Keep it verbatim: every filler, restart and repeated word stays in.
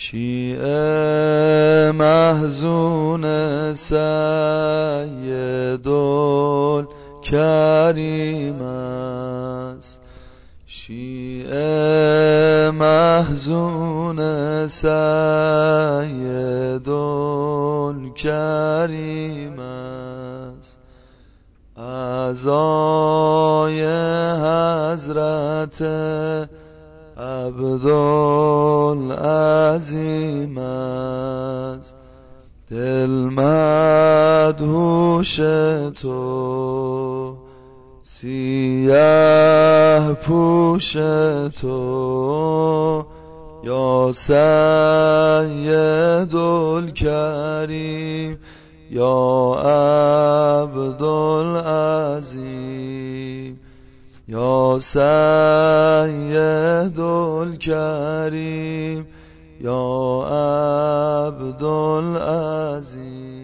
شیعه محزون سیدالکریم است، شیعه محزون سیدالکریم است. عزای حضرت عبدالعظیم است، دل مدهوش تو، سیه پوش تو، یا سیدالکریم یا عبدالعظیم، یا سیدالکریم یا عبدالعظیم.